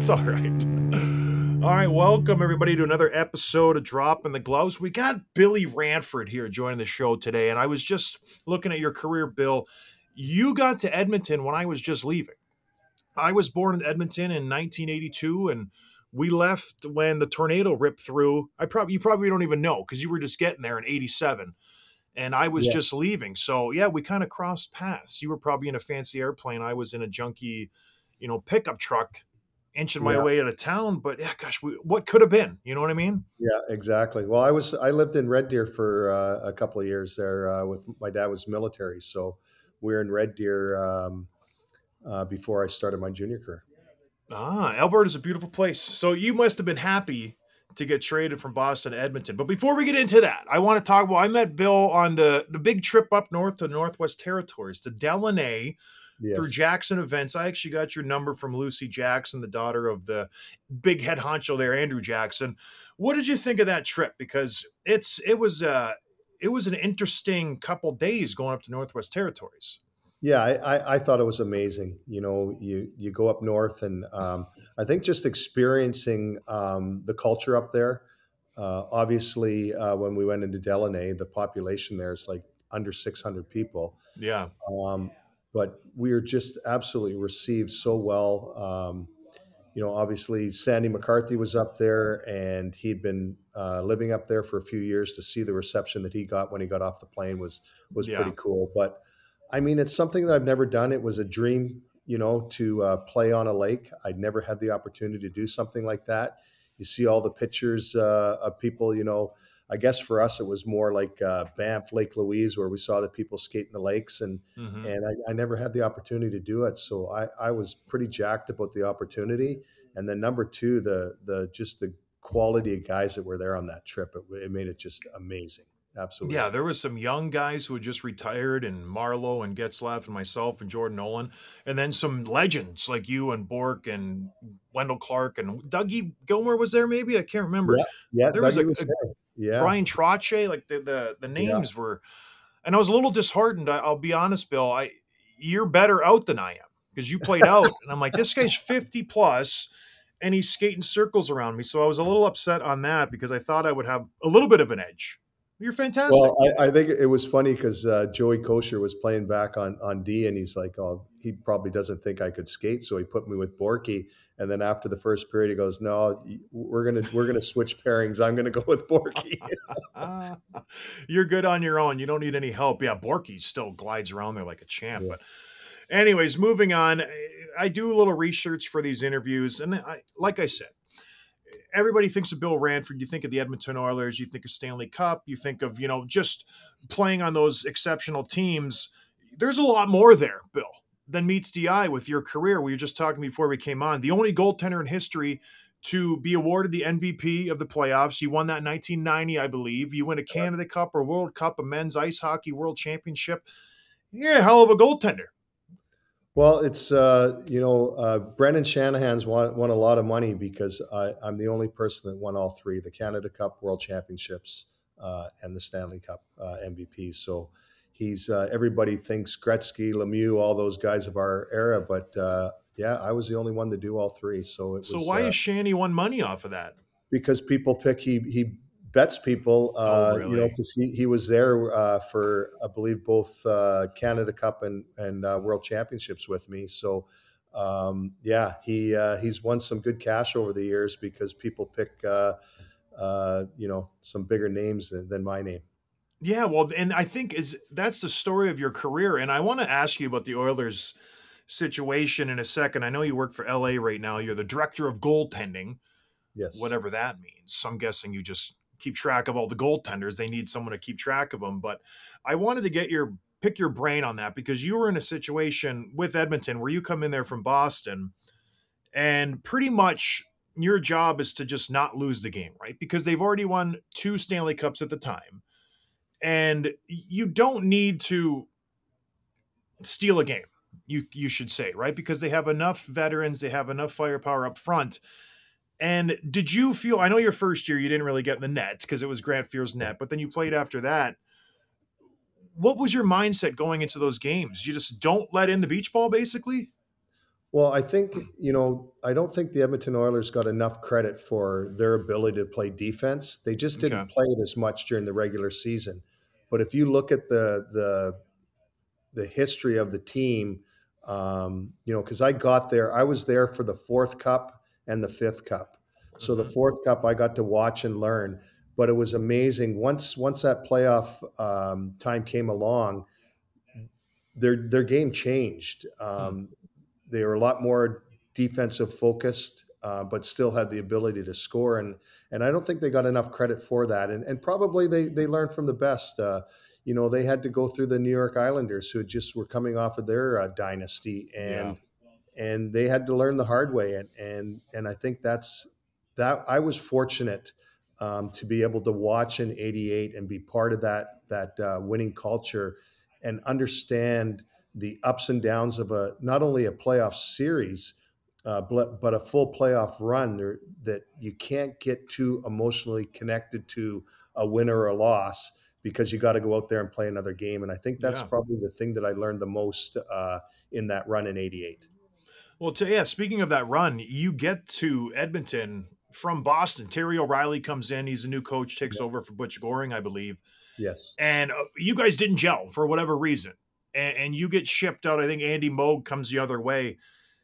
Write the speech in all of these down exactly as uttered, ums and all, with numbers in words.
That's all right. All right, welcome everybody to another episode of Dropping the Gloves. We got Billy Ranford here joining the show today, and I was just looking at your career, Bill. You got to Edmonton when I was just leaving. I was born in Edmonton in nineteen eighty-two, and we left when the tornado ripped through. I probably you probably don't even know because you were just getting there in eighty-seven, and I was Yeah, just leaving. So yeah, we kind of crossed paths. You were probably in a fancy airplane. I was in a junky, you know, pickup truck, inching my yeah, way out of town. But yeah, gosh, we, what could have been? You know what I mean? yeah, exactly. Well, I was I lived in Red Deer for uh, a couple of years there uh, with my dad was military, so we were in Red Deer um, uh, before I started my junior career. Ah, Alberta's a beautiful place. So you must have been happy to get traded from Boston to Edmonton. But before we get into that, I want to talk about I met Bill on the the big trip up north to Northwest Territories to Delaney through Yes. Jackson Events. I actually got your number from Lucy Jackson, the daughter of the big head honcho there, Andrew Jackson. What did you think of that trip? Because it's it was uh it was an interesting couple days going up to Northwest Territories. Yeah, I, I, I thought it was amazing. You know, you you go up north, and um, I think just experiencing um, the culture up there. Uh, obviously, uh, when we went into Delaney, the population there is like under six hundred people. Yeah. Um, but we were just absolutely received so well. Um, you know, obviously Sandy McCarthy was up there, and he'd been uh, living up there for a few years. To see the reception that he got when he got off the plane was was Yeah. pretty cool. But I mean, it's something that I've never done. It was a dream, you know, to uh, play on a lake. I'd never had the opportunity to do something like that. You see all the pictures uh, of people, you know. I guess for us, it was more like uh, Banff, Lake Louise, where we saw the people skate in the lakes, and Hmm. and I, I never had the opportunity to do it. So I, I was pretty jacked about the opportunity. And then number two, the the just the quality of guys that were there on that trip, it, it made it just amazing, absolutely Yeah, there amazing. was some young guys who had just retired, and Marlowe and Getzlaff and myself and Jordan Nolan, and then some legends like you and Bork and Wendell Clark and Dougie Gilmore was there. Maybe I can't remember. Yeah, yeah, There was a, Dougie was a there. Yeah, Brian Trotche. Like the, the the yeah. names were, and I was a little disheartened. I, I'll be honest, Bill. I You're better out than I am because you played out, and I'm like, this guy's fifty plus, and he's skating circles around me. So I was a little upset on that because I thought I would have a little bit of an edge. You're fantastic. Well, I, I think it was funny because uh, Joey Kosher was playing back on on D, and he's like, "Oh, he probably doesn't think I could skate," so he put me with Borky. And then after the first period, he goes, "No, we're gonna we're gonna switch pairings. I'm gonna go with Borky." You're good on your own. You don't need any help. Yeah, Borky still glides around there like a champ. Yeah, But, anyways, moving on. I do a little research for these interviews, and I, like I said, everybody thinks of Bill Ranford. You think of the Edmonton Oilers. You think of Stanley Cup. You think of you know just playing on those exceptional teams. There's a lot more there, Bill, than meets the eye with your career. We were just talking before we came on. The only goaltender in history to be awarded the M V P of the playoffs. You won that in nineteen ninety, I believe. You win a Canada Cup or World Cup, a men's ice hockey world championship. You're a hell of a goaltender. well, it's uh, you know uh, Brendan Shanahan's won won a lot of money because I, I'm the only person that won all three: the Canada Cup, World Championships, uh, and the Stanley Cup uh, M V P. So he's uh, everybody thinks Gretzky, Lemieux, all those guys of our era, but uh, yeah, I was the only one to do all three. So it So was why uh, is Shanny won money off of that? because people pick he he bets people, Oh, uh, you know, really? because he he was there uh, for I believe both uh, Canada Cup and and uh, World Championships with me. So um, yeah, he uh, he's won some good cash over the years because people pick uh, uh, you know some bigger names than, than my name. Yeah, well, and I think is that's the story of your career. And I want to ask you about the Oilers situation in a second. I know you work for L A right now. You're the director of goaltending, Yes. whatever that means. I'm guessing you just keep track of all the goaltenders. They need someone to keep track of them. But I wanted to get your pick your brain on that because you were in a situation with Edmonton where you come in there from Boston and pretty much your job is to just not lose the game, right? Because they've already won two Stanley Cups at the time. And you don't need to steal a game. You you should say, right? Because they have enough veterans, they have enough firepower up front. And did you feel? I know your first year you didn't really get in the net because it was Grant Fuhr's net, but then you played after that. What was your mindset going into those games? You just don't let in the beach ball, basically. Well, I think, you know, I don't think the Edmonton Oilers got enough credit for their ability to play defense. They just Okay. didn't play it as much during the regular season. But if you look at the the the history of the team, um, you know, because I got there, I was there for the fourth cup and the fifth cup. So the Hmm. fourth cup I got to watch and learn, but it was amazing. Once once that playoff um, time came along, their their game changed. Hmm. Um, they were a lot more defensive focused, uh, but still had the ability to score. And and I don't think they got enough credit for that. And and probably they they learned from the best. Uh, you know, they had to go through the New York Islanders, who just were coming off of their uh, dynasty, Yeah. and and they had to learn the hard way. And and and I think that's that. I was fortunate um, to be able to watch in 'eighty-eight and be part of that that uh, winning culture and understand the ups and downs of a not only a playoff series, uh, but, but a full playoff run there, that you can't get too emotionally connected to a win or a loss, because you got to go out there and play another game. And I think that's Yeah. probably the thing that I learned the most uh, in that run in 'eighty-eight. Well, to, yeah, speaking of that run, you get to Edmonton from Boston. Terry O'Reilly comes in. He's a new coach, takes over for Butch Goring, I believe. Yes. And uh, you guys didn't gel for whatever reason. And, and you get shipped out. I think Andy Moog comes the other way.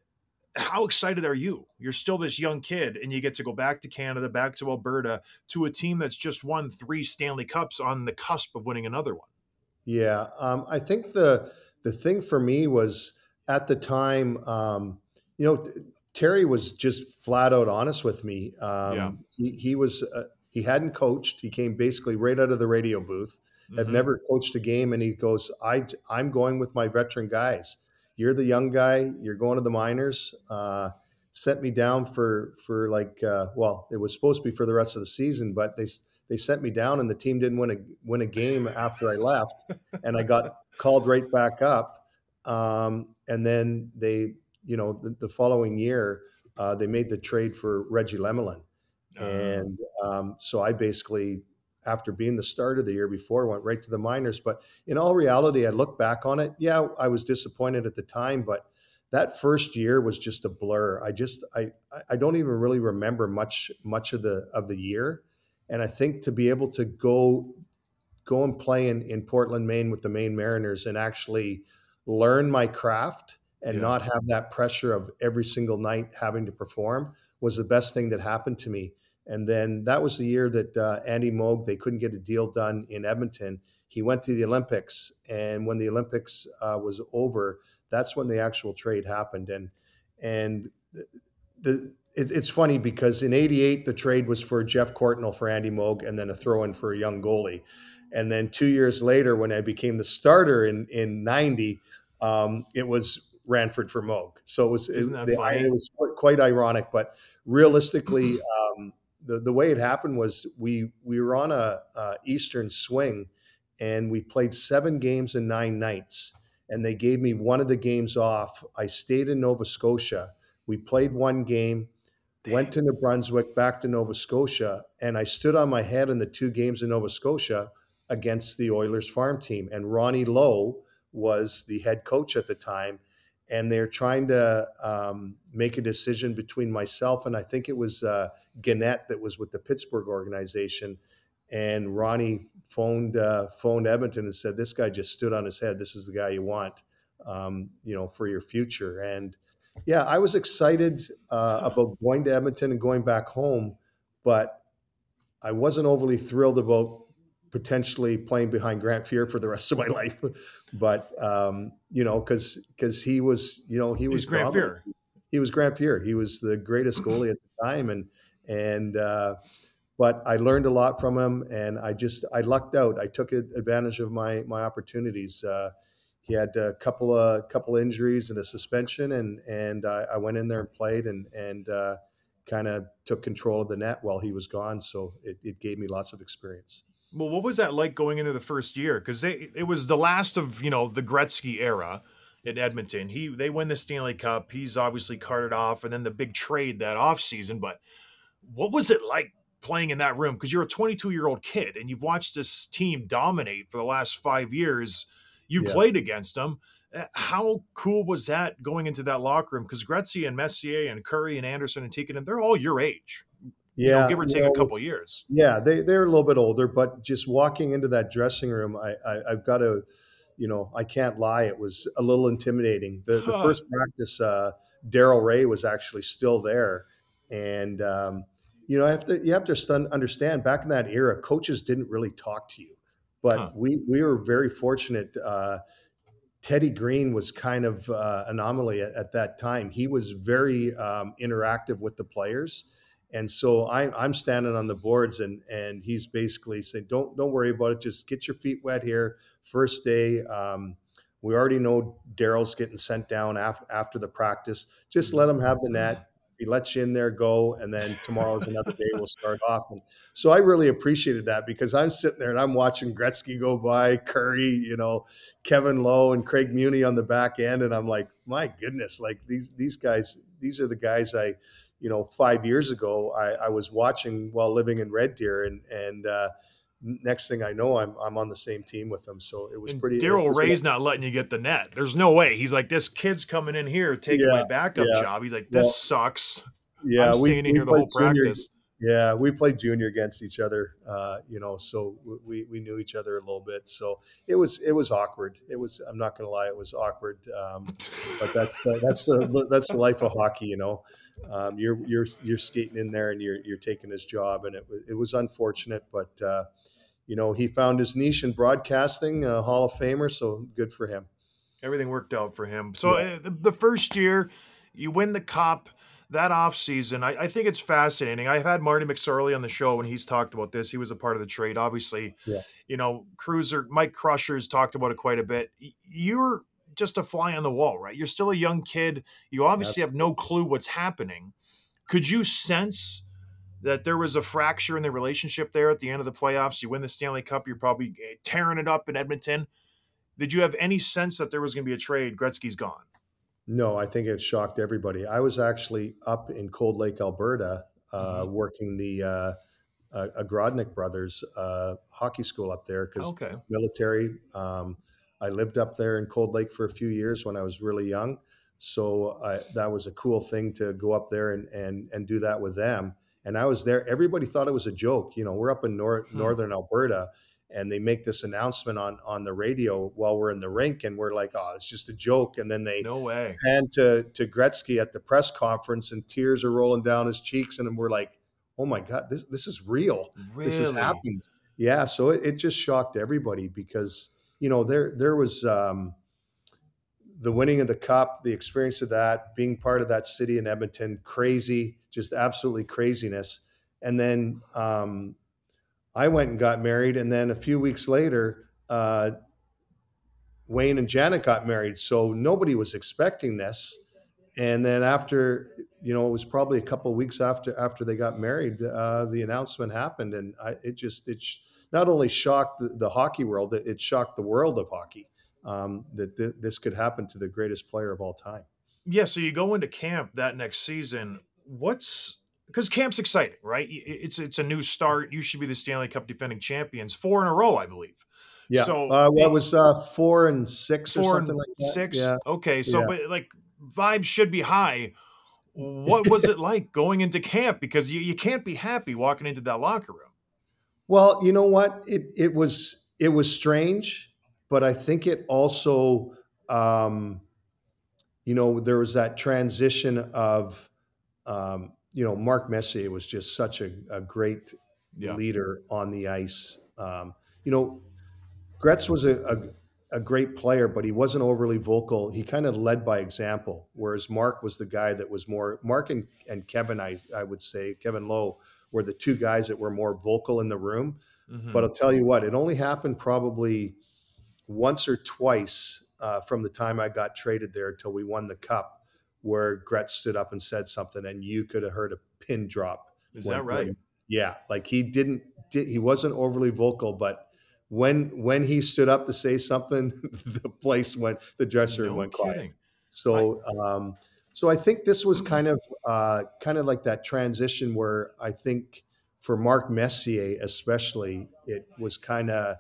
How excited are you? You're still this young kid, and you get to go back to Canada, back to Alberta, to a team that's just won three Stanley Cups on the cusp of winning another one. Yeah, um, I think the the thing for me was at the time, um, you know, Terry was just flat out honest with me. Yeah. Um, he he was uh, he hadn't coached. He came basically right out of the radio booth, had Mm-hmm. never coached a game, and he goes, "I I'm going with my veteran guys. You're the young guy. You're going to the minors." Uh, Sent me down for for like uh, well, it was supposed to be for the rest of the season, but they they sent me down, and the team didn't win a win a game after I left, and I got called right back up. Um, and then they, you know, the, the following year, uh, they made the trade for Reggie Lemelin, Uh, and um, so I basically, after being the starter the year before, went right to the minors. But in all reality, I look back on it. Yeah, I was disappointed at the time, but that first year was just a blur. I just I I don't even really remember much much of the of the year. And I think to be able to go go and play in, in Portland, Maine with the Maine Mariners and actually learn my craft and yeah. not have that pressure of every single night having to perform was the best thing that happened to me. And then that was the year that uh, Andy Moog, they couldn't get a deal done in Edmonton. He went to the Olympics. And when the Olympics uh, was over, that's when the actual trade happened. And, and the, it, it's funny because in 'eighty-eight, the trade was for Jeff Courtnall for Andy Moog and then a throw in for a young goalie. And then two years later, when I became the starter in in ninety, um, it was Ranford for Moog. So it was it, Isn't that the, it funny? was quite ironic. But realistically, um, the the way it happened was we we were on a, a Eastern swing, and we played seven games in nine nights, and they gave me one of the games off. I stayed in Nova Scotia. We played one game, went Dang. to New Brunswick, back to Nova Scotia, and I stood on my head in the two games in Nova Scotia against the Oilers farm team. And Ronnie Lowe was the head coach at the time. And they're trying to um, make a decision between myself and I think it was uh, Gannett that was with the Pittsburgh organization. And Ronnie phoned uh, phoned Edmonton and said, "This guy just stood on his head. This is the guy you want, um, you know, for your future." And yeah, I was excited uh, about going to Edmonton and going back home, but I wasn't overly thrilled about potentially playing behind Grant Fuhr for the rest of my life. But um, you know, because because he was, you know, he He's was Grant dominant. Fuhr. He was Grant Fuhr. He was the greatest goalie at the time, and and uh, but I learned a lot from him, and I just I lucked out. I took advantage of my my opportunities. Uh, he had a couple of couple injuries and a suspension, and and I, I went in there and played, and and uh, kind of took control of the net while he was gone. So it, it gave me lots of experience. Well, what was that like going into the first year? Because they it was the last of you know the Gretzky era in Edmonton. He they win the Stanley Cup. He's obviously carted off, and then the big trade that off season. But what was it like playing in that room? Because you're a twenty-two year old kid, and you've watched this team dominate for the last five years. You've Yeah. played against them. Uh, How cool was that going into that locker room? Because Gretzky and Messier and Curry and Anderson and Tikkanen, they're all your age, you know, Yeah, give or you take a know, couple it's, years. yeah, they they're a little bit older, but just walking into that dressing room, I, I I've got to, you know, I can't lie, it was a little intimidating. The the Huh. first practice, uh, Daryl Ray was actually still there, and um, you know, I have to you have to stun, understand back in that era, coaches didn't really talk to you, but Huh. we we were very fortunate. Uh, Teddy Green was kind of uh, anomaly at, at that time. He was very um, interactive with the players, and so I, I'm standing on the boards, and and he's basically saying, "Don't don't worry about it. Just get your feet wet here. First day, um, we already know Daryl's getting sent down after after the practice. Just let him have the net. He lets you in there, go, and then tomorrow's another day. We'll start off." And so I really appreciated that because I'm sitting there and I'm watching Gretzky go by, Curry, you know, Kevin Lowe and Craig Muni on the back end, and I'm like, my goodness, like these these guys, these are the guys I, you know, five years ago I, I was watching while living in Red Deer, and and uh, next thing I know, I'm I'm on the same team with them. So it was And pretty. It Daryl was, Ray's not letting you get the net. There's no way. He's like, this kid's coming in here taking yeah, my backup yeah. job. He's like, this Well, sucks. I'm yeah, we staying in we here the played whole junior. practice. Yeah, we played junior against each other, uh, you know, so we we knew each other a little bit. So it was it was awkward. It was. I'm not going to lie, it was awkward. Um, but that's the, that's the that's the life of hockey, you know. Um, you're you're you're skating in there and you're you're taking his job, and it was it was unfortunate, but uh, you know, he found his niche in broadcasting, a Hall of Famer, so good for him. Everything worked out for him. So Yeah, uh, the, the first year, you win the cup. That off season, I, I think it's fascinating. I've had Marty McSorley on the show when he's talked about this. He was a part of the trade. Obviously, yeah, you know, Cruiser, Mike Crusher's talked about it quite a bit. Y- You're just a fly on the wall, right? You're still a young kid. You obviously have no absolutely. clue what's happening. Could you sense that there was a fracture in the relationship there at the end of the playoffs? You win the Stanley Cup, you're probably eh, tearing it up in Edmonton. Did you have any sense that there was going to be a trade? Gretzky's gone. No, I think it shocked everybody. I was actually up in Cold Lake, Alberta, uh, Hmm. working the uh, uh, Agrodnik brothers uh, hockey school up there because Okay. military. Um, I lived up there in Cold Lake for a few years when I was really young, so I, that was a cool thing to go up there and and and do that with them. And I was there. Everybody thought it was a joke. You know, we're up in nor- Hmm. northern Alberta, and they make this announcement on on the radio while we're in the rink, and we're like, "Oh, it's just a joke." And then they No way. pan to to Gretzky at the press conference, and tears are rolling down his cheeks, and we're like, "Oh my God, this this is real. This has Really? happened." Yeah, so it, it just shocked everybody because you know there there was um, the winning of the cup, the experience of that, being part of that city in Edmonton, crazy, just absolutely craziness. And then um, I went and got married, and then a few weeks later, uh, Wayne and Janet got married. So nobody was expecting this. And then after, you know, it was probably a couple of weeks after after they got married, uh, the announcement happened, and I, it just it sh- not only shocked the, the hockey world, it, it shocked the world of hockey um, that th- this could happen to the greatest player of all time. Yeah. So you go into camp that next season. What's because camp's exciting, right? Y- It's it's a new start. You should be the Stanley Cup defending champions, four in a row, I believe. Yeah, So uh, well, it it, was uh, four and six or four something and like that. six. Yeah, Okay. So, yeah. but like vibes should be high. What was it like going into camp? Because you, you can't be happy walking into that locker room. Well, you know what? It it was it was strange, but I think it also, um, you know, there was that transition of, um, you know, Mark Messier was just such a, a great Yeah. leader on the ice. Um, you know, Gretz was a, a, a great player, but he wasn't overly vocal. He kind of led by example, whereas Mark was the guy that was more. Mark and, and Kevin, I, I would say, Kevin Lowe, were the two guys that were more vocal in the room. But Hmm. I'll tell you what, it only happened probably once or twice uh, from the time I got traded there till we won the cup, where Gretz stood up and said something, and you could have heard a pin drop Is when that right? when yeah, like he didn't di- he wasn't overly vocal, but when when he stood up to say something, the place went the dressing room No went quiet. kidding. I So um, so I think this was kind of uh, kind of like that transition where I think for Mark Messier especially, it was kind of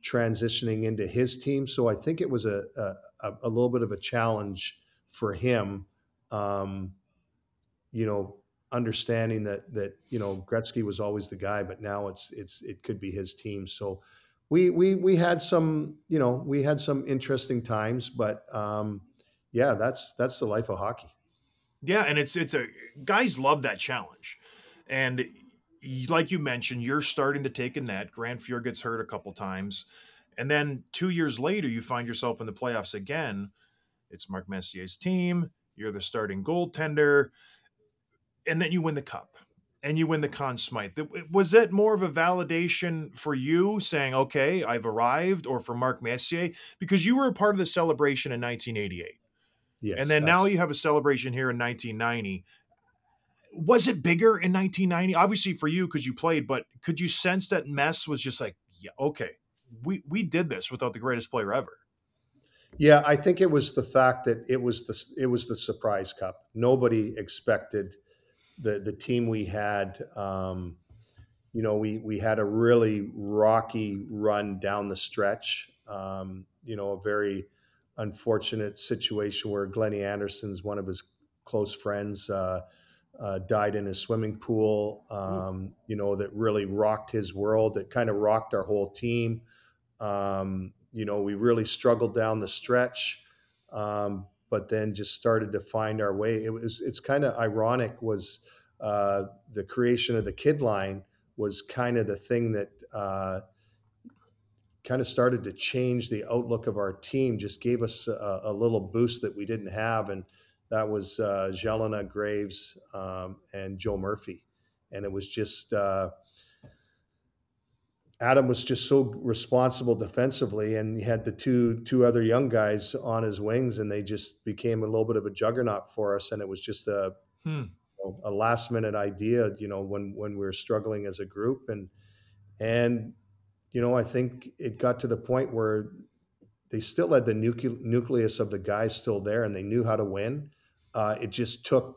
transitioning into his team. So I think it was a a, a little bit of a challenge for him. Um, you know, understanding that that you know Gretzky was always the guy, but now it's it's it could be his team. So we we we had some you know we had some interesting times, but um, yeah, that's that's the life of hockey. Yeah, and it's it's a guys love that challenge, and y- like you mentioned, you're starting to take a net. Grant Fuhr gets hurt a couple times, and then two years later, you find yourself in the playoffs again. It's Mark Messier's team. You're the starting goaltender, and then you win the cup and you win the Conn Smythe. Was it more of a validation for you saying, okay, I've arrived, or for Mark Messier? Because you were a part of the celebration in nineteen eighty-eight. And Yes, then now absolutely. you have a celebration here in nineteen ninety. Was it bigger in nineteen ninety? Obviously for you, because you played, but could you sense that Mess was just like, yeah, okay, we, we did this without the greatest player ever? Yeah, I think it was the fact that it was the it was the surprise cup. Nobody expected the the team we had. Um, you know, we we had a really rocky run down the stretch. Um, you know, a very unfortunate situation where Glennie Anderson's one of his close friends uh, uh, died in his swimming pool. Ooh. Um, you know, that really rocked his world. It kind of rocked our whole team. Um, you know, we really struggled down the stretch, um, but then just started to find our way. It was it's kind of ironic was uh, the creation of the kid line was kind of the thing that uh, kind of started to change the outlook of our team. Just gave us a, a little boost that we didn't have, and that was uh, Jelena Graves um, and Joe Murphy, and it was just. Uh, Adam was just so responsible defensively, and he had the two two other young guys on his wings, and they just became a little bit of a juggernaut for us. And it was just a Hmm. a last minute idea, you know, when when we were struggling as a group, and and you know, I think it got to the point where they still had the nucle- nucleus of the guys still there, and they knew how to win. Uh, it just took,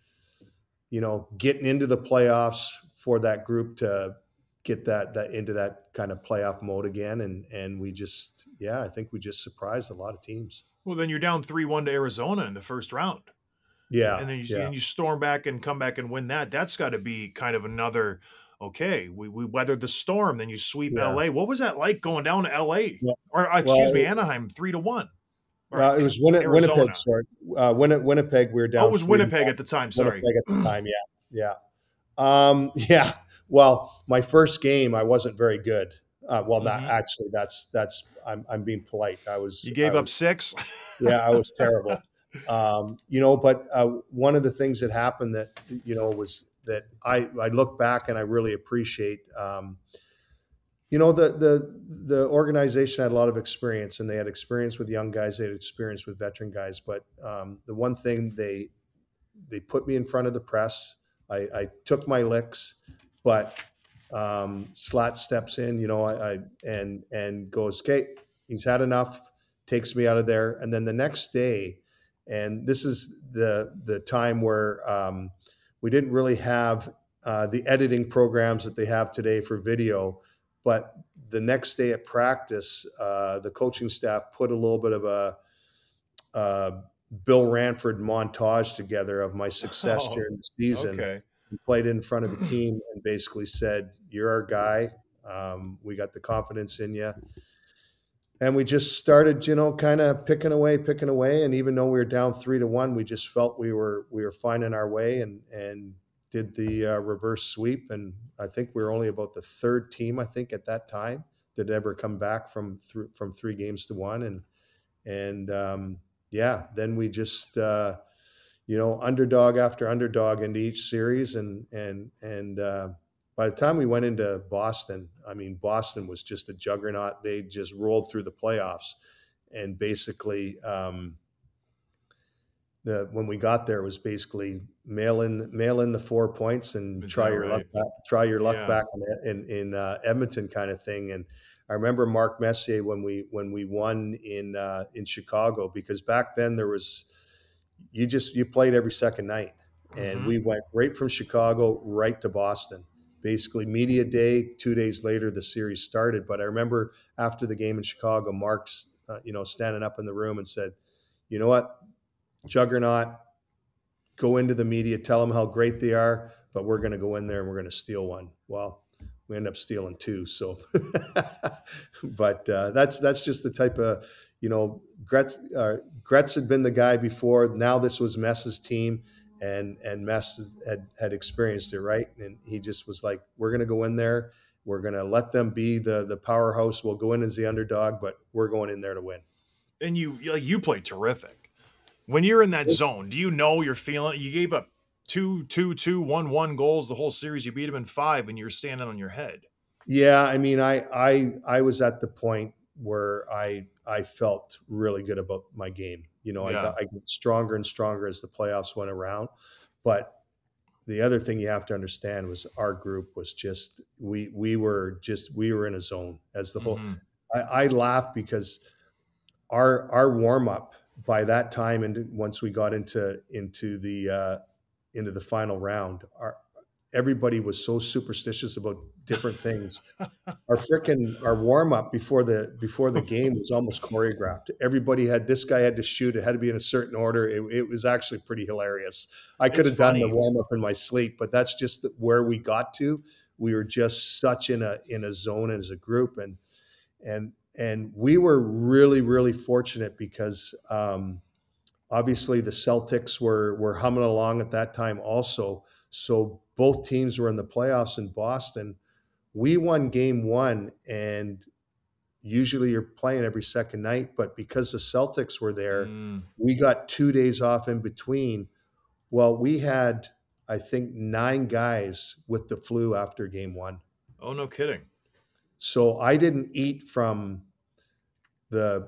you know, getting into the playoffs for that group to get that that into that kind of playoff mode again, and and we just yeah, I think we just surprised a lot of teams. Well, then you're down three one to Arizona in the first round. Yeah, And then you, yeah, and you storm back and come back and win that. That's got to be kind of another, okay, we, we weathered the storm. Then you sweep yeah, L A. What was that like going down to L A? yeah. Or, uh, excuse me, Well, Anaheim, three to one. Or uh, it was Win- Winnipeg. Arizona. Sorry, uh, Win- Winnipeg. We were Oh, it down was three to Winnipeg one. at the time. Sorry. Winnipeg at the time. Yeah, yeah, um, yeah. Well, my first game, I wasn't very good. Uh, well, not Hmm. actually. That's that's. I'm I'm being polite. I was You I gave up was six. Yeah, I was terrible. Um, you know, but uh, one of the things that happened that you know was that I I look back and I really appreciate. Um, you know, the the the organization had a lot of experience, and they had experience with young guys, they had experience with veteran guys. But um, the one thing they they put me in front of the press. I, I took my licks, but um, Slat steps in, you know, I, I and and goes, "Okay, he's had enough." Takes me out of there, and then the next day, and this is the the time where um, we didn't really have uh, the editing programs that they have today for video, but the next day at practice, uh, the coaching staff put a little bit of a uh, Bill Ranford montage together of my success Oh, during the season. okay. He played in front of the team and basically said, "You're our guy. Um, we got the confidence in you." And we just started, you know, kind of picking away, picking away. And even though we were down three to one, we just felt we were we were finding our way, and and did the uh, reverse sweep. And I think we were only about the third team, I think, at that time that ever come back from th- from three games to one. And and um, yeah, then we just uh, you know underdog after underdog into each series, and and and uh, by the time we went into Boston, I mean Boston was just a juggernaut. They just rolled through the playoffs, and basically um, the when we got there it was basically mail in mail in the four points and Is try that your luck right? back, try your luck Yeah. back in in, in uh, Edmonton kind of thing. And I remember Mark Messier when we when we won in uh, in Chicago, because back then there was you just you played every second night, and Hmm. we went right from Chicago right to Boston. basically media day. Two days later, the series started. But I remember after the game in Chicago, Mark's, uh, you know, standing up in the room and said, you know what, Juggernaut, go into the media, tell them how great they are, but we're going to go in there and we're going to steal one. Well, we end up stealing two. So, but uh, that's that's just the type of, you know, Gretz, uh, Gretz had been the guy before. Now this was Mess's team, and and Mess had had experienced it, right? And he just was like, we're going to go in there. We're going to let them be the the powerhouse. We'll go in as the underdog, but we're going in there to win. And you like you played terrific. When you're in that zone, do you know you're feeling it? You gave up two, two, two, one, one goals the whole series. You beat them in five, and you're standing on your head. Yeah, I mean, I I I was at the point where I I felt really good about my game. You know, Yeah. I got I get stronger and stronger as the playoffs went around. But the other thing you have to understand was our group was just we we were just we were in a zone as the whole. Mhm. I, I laugh because our our warm up by that time, and once we got into into the uh, into the final round, our everybody was so superstitious about different things. Our frickin' our warm up before the before the game was almost choreographed. Everybody had this guy had to shoot. It had to be in a certain order. It, it was actually pretty hilarious. I could It's have done the funny. warm up in my sleep, but that's just where we got to. We were just such in a in a zone as a group, and and and we were really really fortunate because um, obviously the Celtics were were humming along at that time also. So both teams were in the playoffs in Boston. We won game one, and usually you're playing every second night, but because the Celtics were there, Mm. we got two days off in between. Well, we had, I think, nine guys with the flu after game one. Oh, no kidding. So I didn't eat from the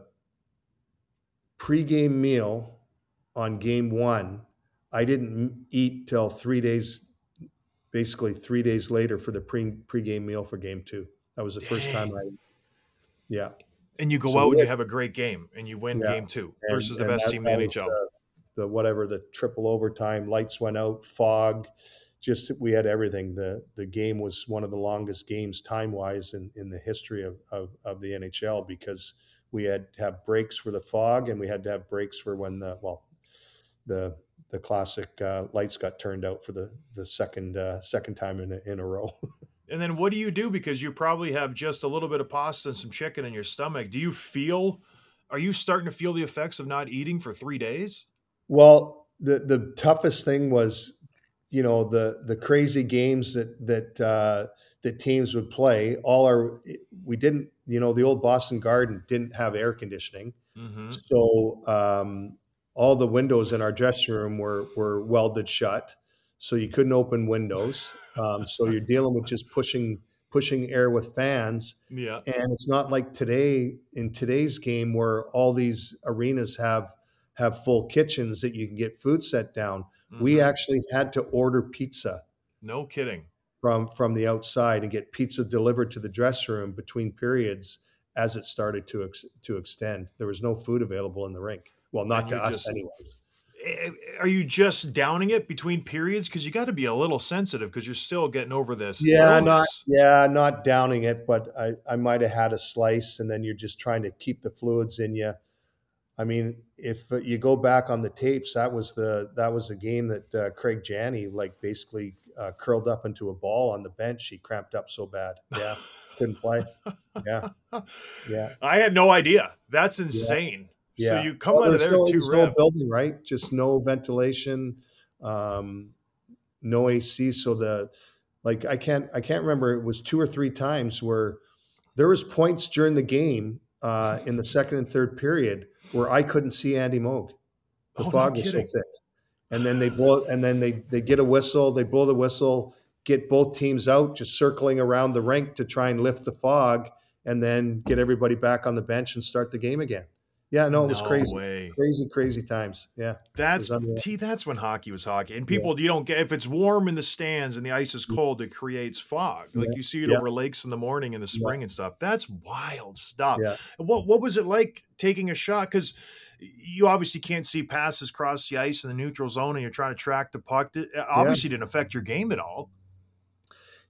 pregame meal on game one. I didn't eat till three days, basically three days later for the pre pregame meal for game two. That was the first time Dang. I, yeah. And you go So out and we you had, have a great game, and you win yeah, game two and versus the and best that, team in that the was N H L. the, the whatever the triple overtime. Lights went out, fog. Just we had everything. The the game was one of the longest games time wise in, in the history of, of of the N H L because we had to have breaks for the fog and we had to have breaks for when the well the the classic uh, lights got turned out for the the second uh, second time in a, in a row. And then what do you do? Because you probably have just a little bit of pasta and some chicken in your stomach. Do you feel, are you starting to feel the effects of not eating for three days? Well, the the toughest thing was, you know, the the crazy games that that uh, that teams would play. All our we didn't, you know, the old Boston Garden didn't have air conditioning, Mm-hmm. so um, all the windows in our dressing room were were welded shut, so you couldn't open windows. Um, so you're dealing with just pushing pushing air with fans, Yeah. and it's not like today in today's game where all these arenas have have full kitchens that you can get food set down. We Mm-hmm. actually had to order pizza No kidding. from from the outside and get pizza delivered to the dressing room between periods as it started to ex, to extend. There was no food available in the rink. Well, And not to you're us just, anyways. eh, are you just downing it between periods? Because you got to be a little sensitive because you're still getting over this Yeah, not illness. yeah, not downing it, but I I might have had a slice, and then you're just trying to keep the fluids in you. I mean, if you go back on the tapes, that was the that was the game that uh, Craig Janney like basically uh, curled up into a ball on the bench. He cramped up so bad. Yeah, couldn't play. Yeah, yeah, I had no idea. That's yeah, insane. So yeah. you come Well, out of there's there no two there's no rib. building, right? Just no ventilation, um, no A C. So the like I can't I can't remember. It was two or three times where there was points during the game uh, in the second and third period where I couldn't see Andy Moog. The Oh, no fog was so kidding. thick. And then they blow, and then they they get a whistle. They blow the whistle, get both teams out, just circling around the rink to try and lift the fog, and then get everybody back on the bench and start the game again. Yeah, no, it was No crazy, way. crazy, crazy times. Yeah, it was That's unreal. see, that's when hockey was hockey. And Yeah, people, you don't get if it's warm in the stands and the ice is cold, it creates fog. yeah, Like you see it yeah, over lakes in the morning in the yeah, spring and stuff. That's wild stuff. yeah, And What what was it like taking a shot? Because you obviously can't see passes across the ice in the neutral zone, and you're trying to track the puck. It yeah. obviously didn't affect your game at all.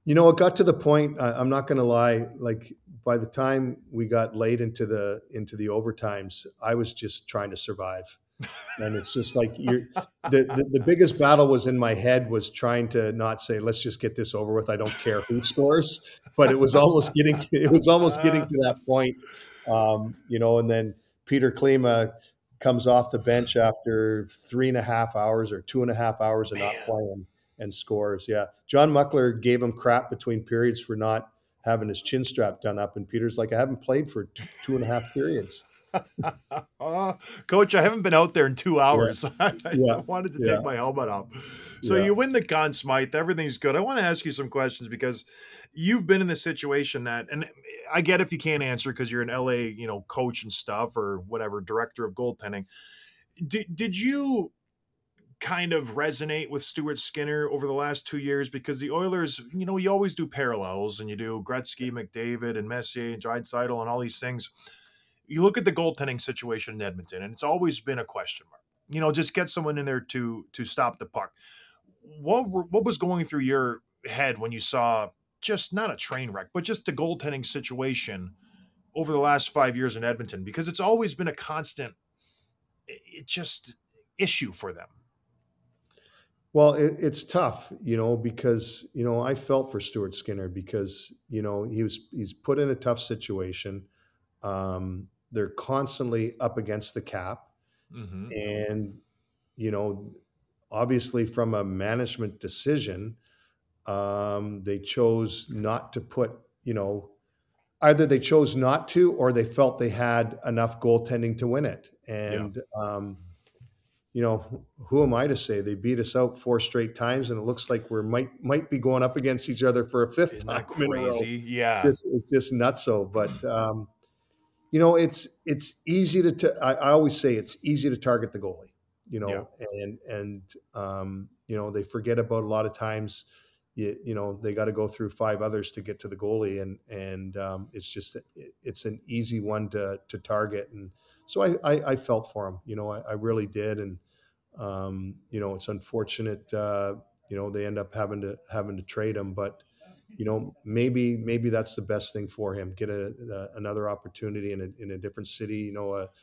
You know, it got to the point. I, I'm not going to lie. Like by the time we got late into the into the overtimes, I was just trying to survive. And it's just like you're the, the the biggest battle was in my head was trying to not say, let's just get this over with. I don't care who scores, but it was almost getting to it was almost getting to that point. Um, you know, and then Peter Klima comes off the bench after three and a half hours or two and a half hours of not Man. playing and scores. Yeah. John Muckler gave him crap between periods for not having his chin strap done up. And Peter's like, I haven't played for two, two and a half periods. uh, Coach, I haven't been out there in two Yeah. hours. I, Yeah. I wanted to Yeah. take my helmet off. So Yeah. you win the Conn Smythe. Everything's good. I want to ask you some questions because you've been in this situation that, and I get if you can't answer because you're an L A, you know, coach and stuff or whatever, director of goaltending. Did, did you kind of resonate with Stuart Skinner over the last two years? Because the Oilers, you know, you always do parallels and you do Gretzky, McDavid, and Messier, and Draisaitl, and all these things. You look at the goaltending situation in Edmonton, and it's always been a question mark. You know, just get someone in there to to stop the puck. What were, what was going through your head when you saw just not a train wreck, but just the goaltending situation over the last five years in Edmonton? Because it's always been a constant, it just issue for them. Well, it, it's tough, you know, because you know I felt for Stuart Skinner because you know he was he's put in a tough situation. Um, they're constantly up against the cap, Mm-hmm. and you know, obviously from a management decision, um, they chose not to put you know either they chose not to or they felt they had enough goaltending to win it, Yeah. and um, you know, who am I to say they beat us out four straight times, and it looks like we're might might be going up against each other for a fifth Isn't time that in a row. crazy? Yeah. Just it's just nutso. But um, you know, it's it's easy to. T- I, I always say it's easy to target the goalie. You Yeah. know, and and um, you know they forget about a lot of times. You, you know they got to go through five others to get to the goalie, and and um, it's just it, it's an easy one to to target. And so I I, I felt for him. You know, I, I really did, and um, you know, it's unfortunate. Uh, you know, they end up having to having to trade him, but you know, maybe maybe that's the best thing for him. Get a, a another opportunity in a in a different city. You know, a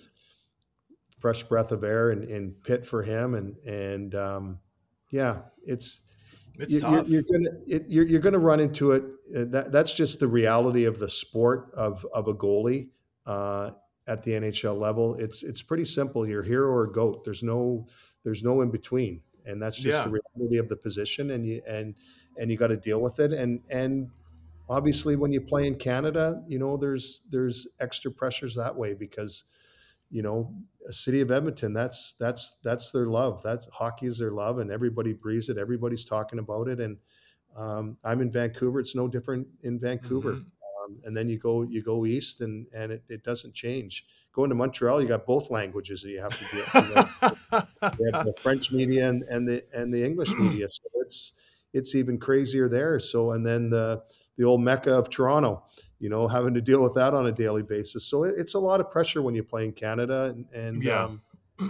fresh breath of air and, and pit for him. And and um, yeah, it's It's you- you're, tough. you're gonna it, you're, you're gonna run into it. Uh, That that's just the reality of the sport of of a goalie uh, at the N H L level. It's it's pretty simple. You're hero or goat. There's no there's no in between, and that's just the Yeah. reality of the position. And you and and you got to deal with it. And and obviously, when you play in Canada, you know there's there's extra pressures that way because you know, a city of Edmonton, that's that's that's their love. That's hockey is their love, and everybody breathes it. Everybody's talking about it. And um, I'm in Vancouver. It's no different in Vancouver. Mm-hmm. Um, and then you go you go east, and and it, it doesn't change. Going to Montreal, you got both languages that you have to deal. You know, they have the French media and, and the and the English media. So it's it's even crazier there. So and then the the old mecca of Toronto, you know, having to deal with that on a daily basis. So it, it's a lot of pressure when you play in Canada, and and Yeah. um,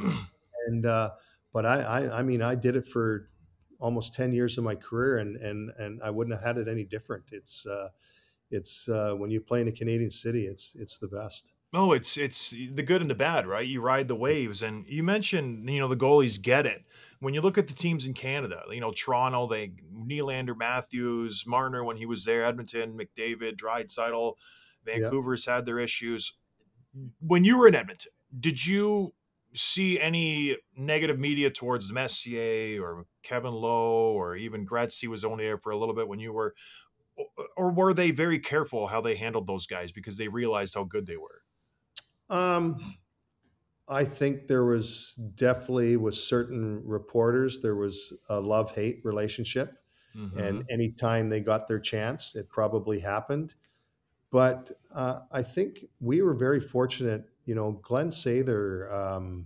and uh, but I, I I mean I did it for almost ten years of my career, and and and I wouldn't have had it any different. It's uh, it's uh, when you play in a Canadian city, it's it's the best. Oh, it's it's the good and the bad, right? You ride the waves, and you mentioned, you know, the goalies get it. When you look at the teams in Canada, you know, Toronto, they Nylander, Matthews, Marner when he was there, Edmonton, McDavid, Draisaitl, Yeah. Vancouver's had their issues. When you were in Edmonton, did you see any negative media towards Messier or Kevin Lowe or even Gretzky was only there for a little bit when you were, or were they very careful how they handled those guys because they realized how good they were? Um, I think there was definitely with certain reporters there was a love hate relationship, and Mm-hmm. anytime they got their chance, it probably happened. But uh, I think we were very fortunate. You know, Glenn Sather, um,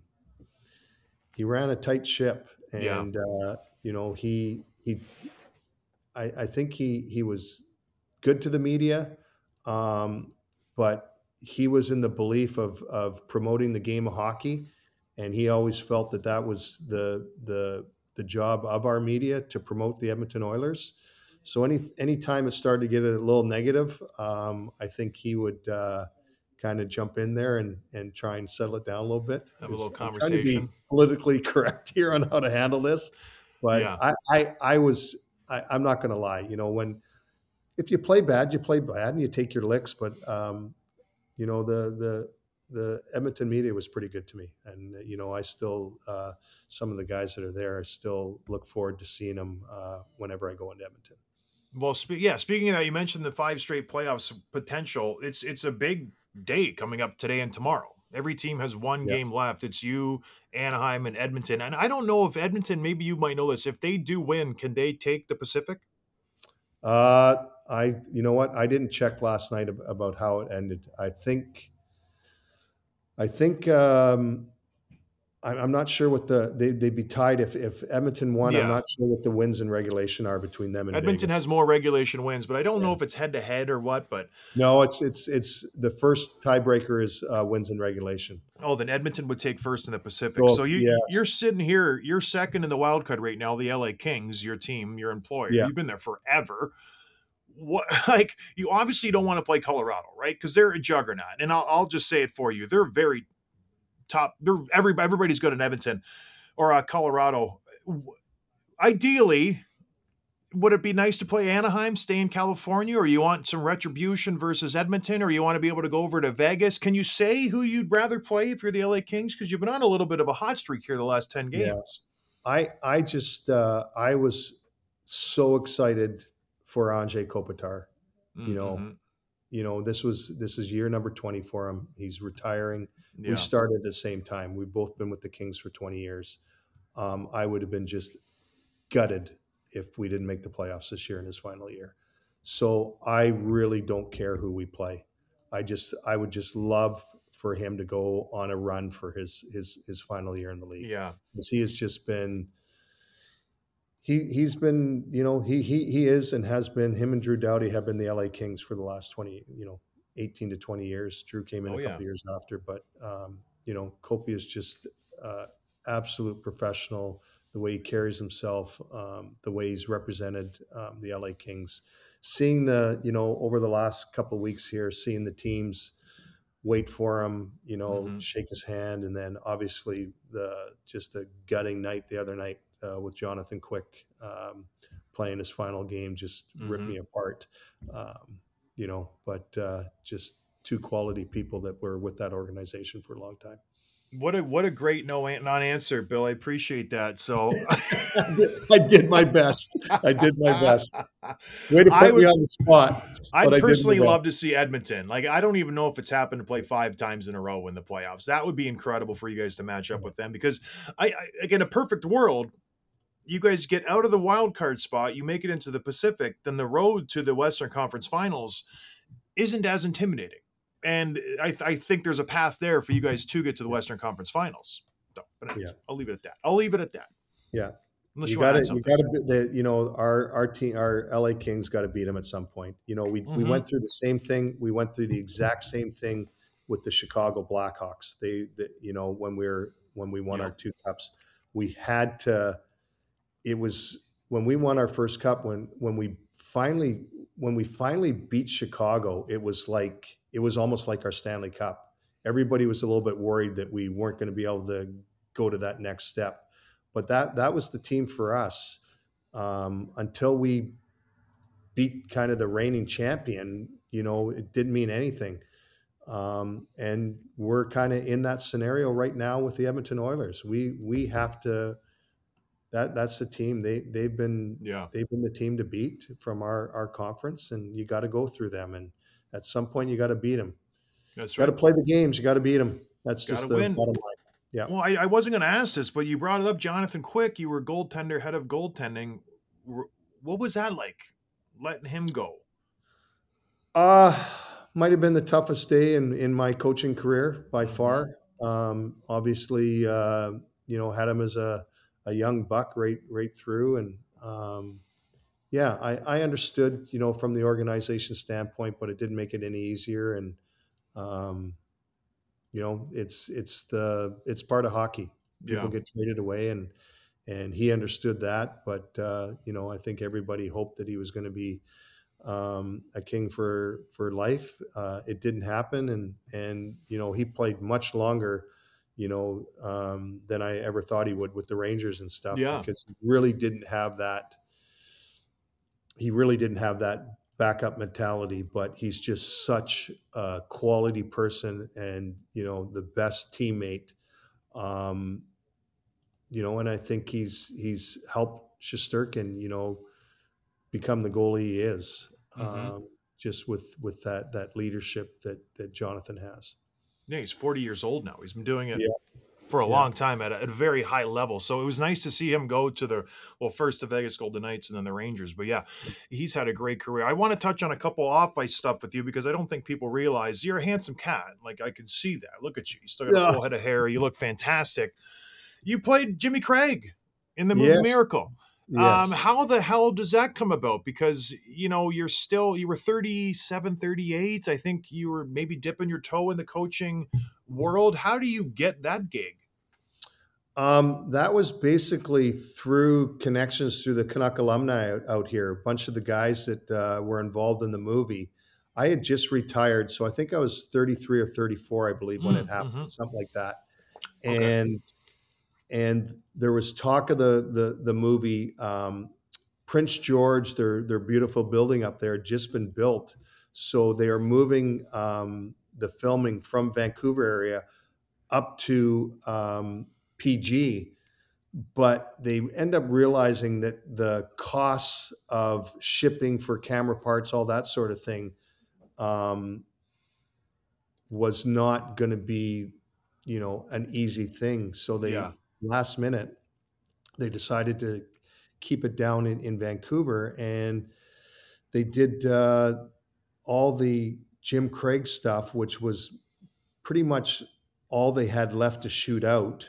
he ran a tight ship, Yeah. and uh, you know he he I, I think he he was good to the media, um, but he was in the belief of of promoting the game of hockey, and he always felt that that was the the the job of our media to promote the Edmonton Oilers. So any any time it started to get a little negative, um, I think he would uh, kind of jump in there and and try and settle it down a little bit. Have a little Is I'm trying to conversation. be politically correct here on how to handle this, but Yeah. I I, I was I, I'm not going to lie. You know, when if you play bad, you play bad and you take your licks. But um, you know, the the the Edmonton media was pretty good to me, and uh, you know, I still uh, some of the guys that are there, I still look forward to seeing them uh, whenever I go into Edmonton. Well, spe- yeah. Speaking of that, you mentioned the five straight playoffs potential. It's it's a big day coming up today and tomorrow. Every team has one Yeah. game left. It's you, Anaheim, and Edmonton. And I don't know if Edmonton. Maybe you might know this. If they do win, can they take the Pacific? Uh, I you know what? I didn't check last night ab- about how it ended. I think I think um, I- I'm not sure what the they, they'd be tied if if Edmonton won. I'm Yeah. not sure what the wins in regulation are between them and Edmonton Vegas. has more regulation wins, but I don't Yeah. know if it's head to head or what. But No, it's it's it's the first tiebreaker is uh, wins in regulation. oh, then Edmonton would take first in the Pacific. So So you you're yes, sitting here, you're second in the wild card right now. The L A Kings, your team, your employer. yeah, You've been there forever. What like you obviously don't want to play Colorado, right? Because they're a juggernaut, and I'll, I'll just say it for you. They're very top. They're every everybody's good in Edmonton or uh, Colorado. Ideally, would it be nice to play Anaheim, stay in California, or you want some retribution versus Edmonton, or you want to be able to go over to Vegas? Can you say who you'd rather play if you're the L A Kings? Because you've been on a little bit of a hot streak here the last ten yeah. games. I I just uh, I was so excited for Anjay Kopitar. You know, Mm-hmm. you know this was this is year number twenty for him. He's retiring. We Yeah. started at the same time. We've both been with the Kings for twenty years. Um, I would have been just gutted if we didn't make the playoffs this year in his final year. So I really don't care who we play. I just I would just love for him to go on a run for his his his final year in the league, Yeah. because he has just been he he's been you know he he he is and has been him and Drew Doughty have been the L A Kings for the last twenty you know eighteen to twenty years. Drew came in Oh a yeah. couple years after, but um, you know Kopi is just uh, absolute professional. The way he carries himself, um, the way he's represented um, the L A Kings. Seeing the you know over the last couple of weeks here, seeing the teams wait for him, you know, Mm-hmm. shake his hand, and then obviously the just the gutting night the other night uh, with Jonathan Quick um, playing his final game just ripped Mm-hmm. me apart. Um, you know, but uh, just two quality people that were with that organization for a long time. What a what a great no non answer, Bill. I appreciate that. So I did, I did my best. I did my best. Way to I put me would on the spot, but I'd I did personally my love best. to see Edmonton. Like I don't even know if it's happened to play five times in a row in the playoffs. That would be incredible for you guys to match up with them because I, I again a perfect world. You guys get out of the wild card spot, you make it into the Pacific, then the road to the Western Conference Finals isn't as intimidating. And I, th- I think there's a path there for you guys to get to the Yeah, Western Conference Finals. So, but anyways, yeah, I'll leave it at that. I'll leave it at that. yeah. Unless You you want to got to, add you something. got to, the, you know, our our team, our L A Kings got to beat them at some point. You know, we we Mm-hmm. went through the same thing. We went through the exact same thing with the Chicago Blackhawks. They, the, you know, when we were when we won our Yep. two cups, we had to. It was when we won our first cup. When when we finally when we finally beat Chicago, it was like it was almost like our Stanley Cup. Everybody was a little bit worried that we weren't going to be able to go to that next step, but that that was the team for us um, until we beat kind of the reigning champion. You know, it didn't mean anything. Um, and we're kind of in that scenario right now with the Edmonton Oilers. We we have to that that's the team they they've been Yeah, they've been the team to beat from our our conference, and you got to go through them, and at some point you got to beat them. that's Got to right. play the games. You got to beat them. That's Got to just the win. bottom line. Yeah. Well, I, I wasn't going to ask this, but you brought it up, Jonathan Quick. You were goaltender, head of goaltending. What was that like, letting him go? Uh might have been the toughest day in in my coaching career by Mm-hmm. far. Um, obviously, uh, you know, had him as a a young buck right right through, and um, yeah, I, I understood, you know, from the organization standpoint, but it didn't make it any easier. And um, you know, it's it's the it's part of hockey. People Yeah. get traded away, and and he understood that. But uh, you know, I think everybody hoped that he was going to be um, a king for for life. Uh, it didn't happen, and and you know, he played much longer, you know, um, than I ever thought he would with the Rangers and stuff, Yeah. because he really didn't have that. He really didn't have that backup mentality. But he's just such a quality person, and you know, the best teammate. Um, you know, and I think he's he's helped Shesterkin, you know, become the goalie he is, Hmm. um, just with with that that leadership that that Jonathan has. Yeah, he's forty years old now. He's been doing it Yeah, for a yeah, long time at a, at a very high level. So it was nice to see him go to the, well, first the Vegas Golden Knights and then the Rangers. But yeah, he's had a great career. I want to touch on a couple off ice stuff with you because I don't think people realize you're a handsome cat. Like I can see that. Look at you. You still got a yeah, full head of hair. You look fantastic. You played Jimmy Craig in the movie yes, Miracle. Um, yes. how the hell does that come about? Because, you know, you're still, you were thirty-seven, thirty-eight. I think you were maybe dipping your toe in the coaching world. How do you get that gig? Um, that was basically through connections through the Canuck alumni out, out here. A bunch of the guys that uh, were involved in the movie. I had just retired, so I think I was thirty-three or thirty-four, I believe, when it happened, Mm-hmm. something like that. Okay. And and there was talk of the the the movie. Um, Prince George, their their beautiful building up there, had just been built, so they are moving um, the filming from Vancouver area up to um, P G. But they end up realizing that the costs of shipping for camera parts, all that sort of thing, um, was not going to be, you know, an easy thing. So they Yeah. last minute they decided to keep it down in, in Vancouver, and they did uh, all the Jim Craig stuff, which was pretty much all they had left to shoot out,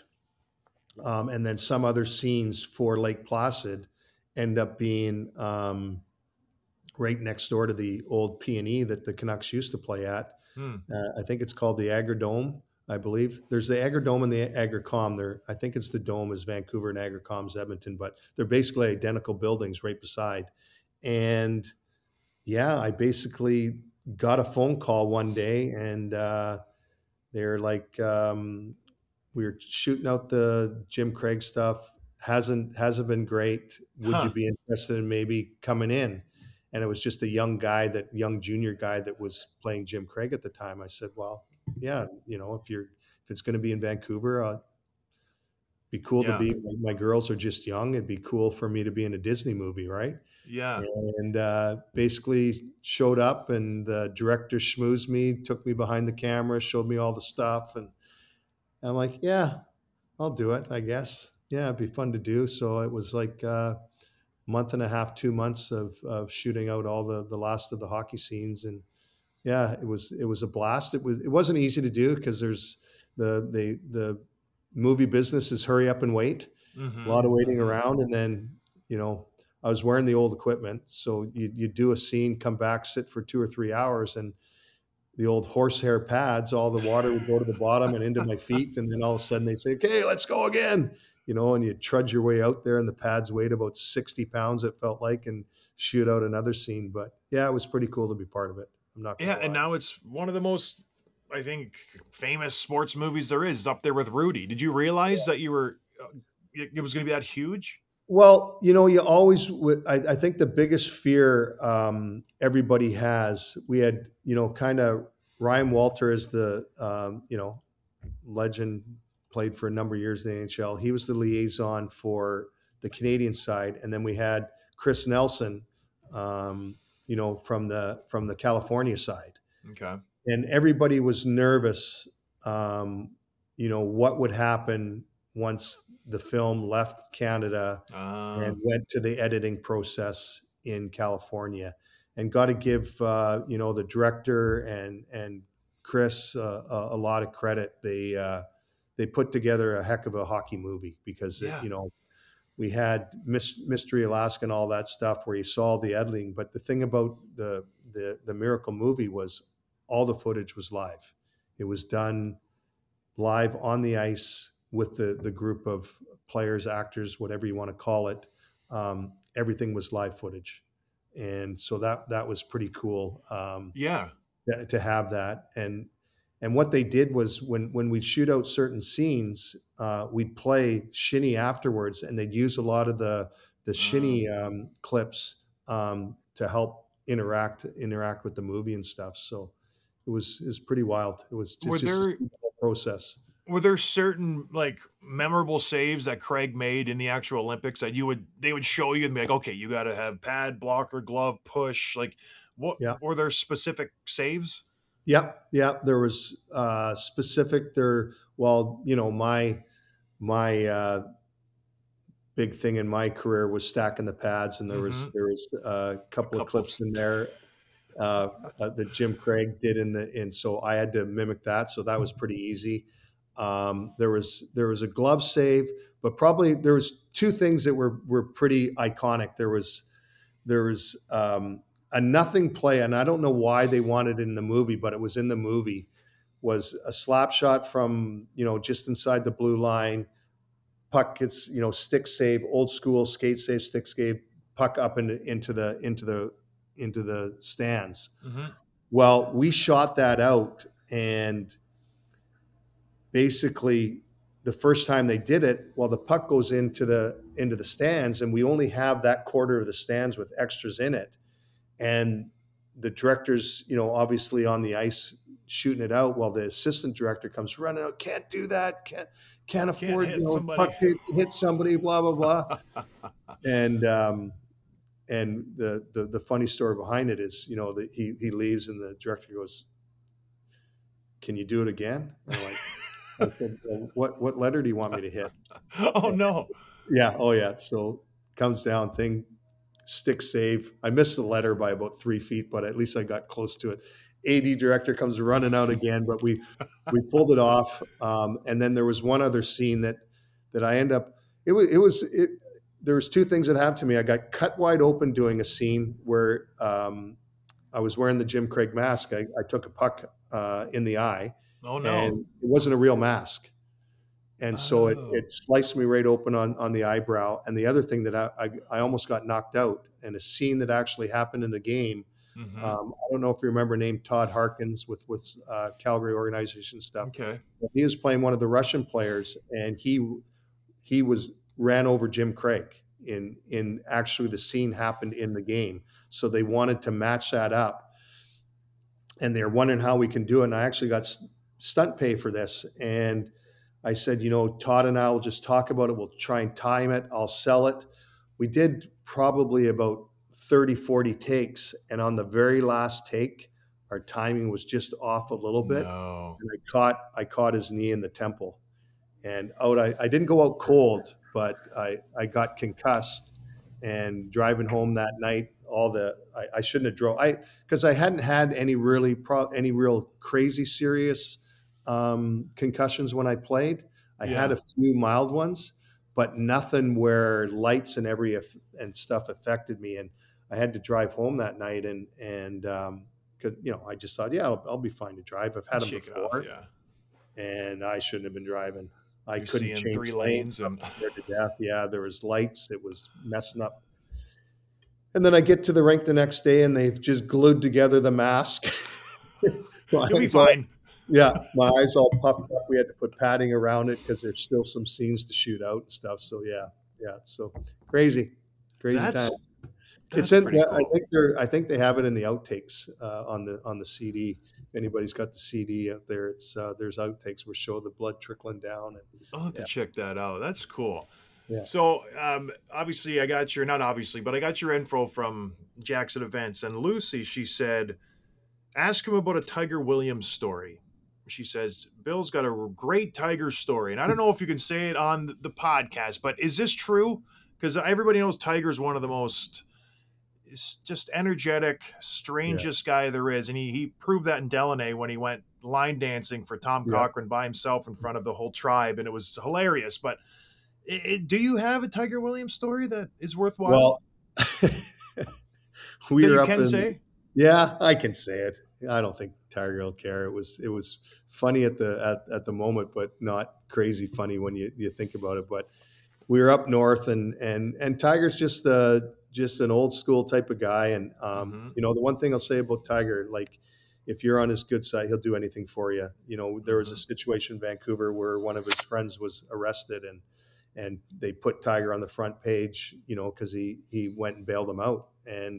um, and then some other scenes for Lake Placid end up being um, right next door to the old P and E that the Canucks used to play at. Hmm. Uh, I think it's called the Agrodome. I believe there's the Agrodome and the Agricom. There, I think it's the Dome is Vancouver and Agricom's Edmonton, but they're basically identical buildings right beside. And yeah, I basically got a phone call one day, and uh, they're like, um, "We were shooting out the Jim Craig stuff. hasn't hasn't been great. Would you Huh. be interested in maybe coming in?" And it was just a young guy, that young junior guy that was playing Jim Craig at the time. I said, "Well, yeah, you know, if you're if it's going to be in Vancouver, uh, be cool to Yeah. be. My girls are just young. It'd be cool for me to be in a Disney movie, right?" Yeah. And uh, basically showed up, and the director schmoozed me, took me behind the camera, showed me all the stuff, and I'm like, "Yeah, I'll do it, I guess. Yeah, it'd be fun to do." So it was like a month and a half, two months of of shooting out all the the last of the hockey scenes, and yeah, it was it was a blast. It was it wasn't easy to do because there's the the the movie business is hurry up and wait, a Mm-hmm. lot of waiting Mm-hmm. around, and then you know I was wearing the old equipment, so you you do a scene, come back, sit for two or three hours, and the old horsehair pads, all the water would go to the bottom and into my feet. And then all of a sudden they say, "Okay, let's go again." You know, and you trudge your way out there, and the pads weighed about sixty pounds, it felt like, and shoot out another scene. But yeah, it was pretty cool to be part of it. I'm not going Yeah, to and lie. now it's one of the most, I think, famous sports movies there is, up there with Rudy. Did you realize that you were, uh, it it was going to be that huge? Well, you know, you always, wi- I, I think the biggest fear um, everybody has, we had, you know, kind of Ryan Walter is the, um, you know, legend, played for a number of years in the N H L. He was the liaison for the Canadian side, and then we had Chris Nelson, um, you know, from the from the California side, Okay. and everybody was nervous. Um, you know, what would happen once the film left Canada Uh, and went to the editing process in California, and got to give uh, you know the director and and Chris uh, a, a lot of credit. They uh, they put together a heck of a hockey movie because it, yeah. you know we had Mystery Alaska and all that stuff where you saw the editing. But the thing about the the the Miracle movie was all the footage was live. It was done live on the ice with the the group of players, actors, whatever you want to call it. Um, everything was live footage, and so that that was pretty cool. Um, Yeah. to to have that. And and what they did was when when we'd shoot out certain scenes, uh, we'd play Shinny afterwards, and they'd use a lot of the the Uh, Shinny um, clips um, to help interact interact with the movie and stuff. So it was it was pretty wild. It was were just just there a process. were there certain like memorable saves that Craig made in the actual Olympics that you would they would show you and be like, okay, you got to have pad, blocker, glove, push. Like, what Yeah. were there specific saves? Yep. Yeah. There was uh, specific there. Well, you know, my my uh, big thing in my career was stacking the pads, and there Mm-hmm. was there was a A couple of couple of clips in st- there uh, uh, that Jim Craig did in the and so I had to mimic that. So that was pretty easy. Um, there was there was a glove save, but probably there was two things that were were pretty iconic. There was there was um, a nothing play, and I don't know why they wanted it in the movie, but it was in the movie. Was a slap shot from you know just inside the blue line. Puck gets you know stick save, old school skate save, stick save, puck up into into the into the into the stands. mm-hmm. Well, we shot that out, and basically the first time they did it, well, the puck goes into the into the stands, and we only have that quarter of the stands with extras in it. And the director's, you know, obviously on the ice shooting it out, while the assistant director comes running out, can't do that, can't can't Can't afford, you hit know, somebody. puck hit, hit somebody, blah blah blah. And um, and the, the the funny story behind it is, you know, that he he leaves, and the director goes, "Can you do it again?" And I'm like, I said, well, "What what letter do you want me to hit?" Oh no. Yeah, oh yeah. So comes down, thing, stick save. I missed the letter by about three feet, but at least I got close to it. A D director comes running out again, but we we pulled it off. Um, and then there was one other scene that that I end up. It was it was it, there was two things that happened to me. I got cut wide open doing a scene where um, I was wearing the Jim Craig mask. I, I took a puck uh, in the eye, Oh and no. it wasn't a real mask, and so it, Oh. it sliced me right open on, on the eyebrow. And the other thing that I, I, I almost got knocked out, and a scene that actually happened in the game. Mm-hmm. Um, I don't know if you remember a name Todd Harkins with with uh, Calgary organization stuff. Okay. He was playing one of the Russian players, and he he was ran over Jim Craig in in actually the scene happened in the game. So they wanted to match that up, and they're wondering how we can do it. And I actually got stunt pay for this, and I said, you know, Todd and I will just talk about it. We'll try and time it. I'll sell it. We did probably about thirty, forty takes. And on the very last take, our timing was just off a little bit. No. And I caught, I caught his knee in the temple. And out, I, I didn't go out cold, but I, I got concussed. And driving home that night, all the, I, I shouldn't have drove. I, because I hadn't had any really, pro, any real crazy serious um, concussions when I played. I had Yeah. a few mild ones, but nothing where lights and every and stuff affected me. And I had to drive home that night, and and um, 'cause, you know, I just thought, yeah, I'll, I'll be fine to drive. I've had them Shake it off. before, Yeah. and I shouldn't have been driving. I You're couldn't seeing three change lanes. lanes I and was scared to death. Yeah, there was lights. It was messing up. And then I get to the rink the next day, and they've just glued together the mask. My you'll be eyes all- fine. yeah, my eyes all puffed up. We had to put padding around it because there's still some scenes to shoot out and stuff. So yeah, yeah. So crazy, crazy That's time. that's It's in. pretty I cool. think they're. I think they have it in the outtakes uh, on the on the C D. If anybody's got the C D out there, it's uh, there's outtakes where show the blood trickling down. And I'll have to yeah, check that out. That's cool. yeah, So, um, obviously, I got your not obviously, but I got your info from Jackson Events, and Lucy. She said, ask him about a Tiger Williams story. She says, Bill's got a great Tiger story. And I don't know if you can say it on the podcast, but is this true? Because everybody knows Tiger's one of the most is just energetic, yeah, strangest guy there is. And he, he proved that in Delaney when he went line dancing for Tom yeah. Cochran by himself in front of the whole tribe. And it was hilarious. But it, it- do you have a Tiger Williams story that is worthwhile Well, we that are you up can in. say? Yeah, I can say it. I don't think Tiger will care. It was it was funny at the at, at the moment, but not crazy funny when you, you think about it. But we were up north, and and and Tiger's just uh just an old school type of guy. And um, Mm-hmm. you know, the one thing I'll say about Tiger, like if you're on his good side, he'll do anything for you. You know, there was a Mm-hmm. situation in Vancouver where one of his friends was arrested, and and they put Tiger on the front page, you know, because he he went and bailed him out. And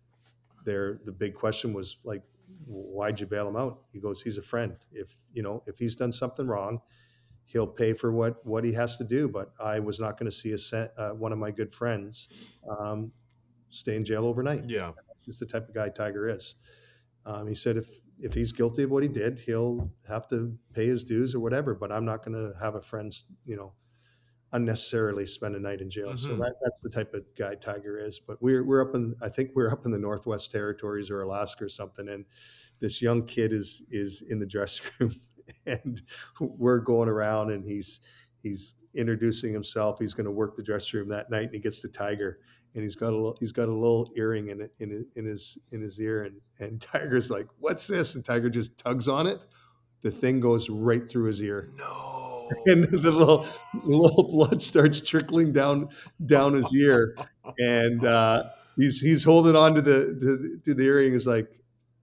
there, the big question was like, why'd you bail him out? He goes, he's a friend. If you know, if he's done something wrong, he'll pay for what what he has to do. But I was not going to see a sen- uh, one of my good friends um, stay in jail overnight. Yeah. That's just the type of guy Tiger is. Um, he said if if he's guilty of what he did, he'll have to pay his dues or whatever. But I'm not going to have a friend, you know, unnecessarily spend a night in jail. So Mm-hmm. that that's the type of guy Tiger is. But we're we're up in I think we're up in the Northwest Territories or Alaska or something, and this young kid is is in the dressing room, and we're going around, and he's he's introducing himself. He's going to work the dressing room that night, and he gets to Tiger. And he's got a little, he's got a little earring in it, in his, in his in his ear, and and Tiger's like, "What's this?" And Tiger just tugs on it. The thing goes right through his ear, No. and the little little blood starts trickling down down his ear, and uh, he's he's holding on to the, the to the earring. Is like,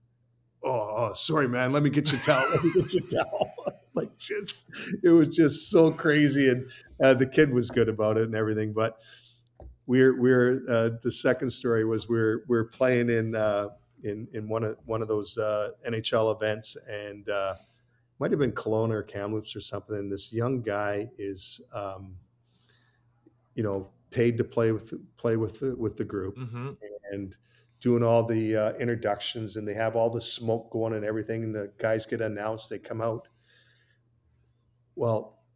oh, oh, sorry, man. Let me get you a towel. Let me get you a towel. Like, just it was just so crazy, and uh, the kid was good about it and everything. But we're we're uh, the second story was we're we're playing in uh, in in one of one of those uh, N H L events, and uh, might have been Kelowna or Kamloops or something. And this young guy is, um, you know, paid to play with play with the, with the group, Mm-hmm. and doing all the uh, introductions, and they have all the smoke going and everything, and the guys get announced. They come out. Well,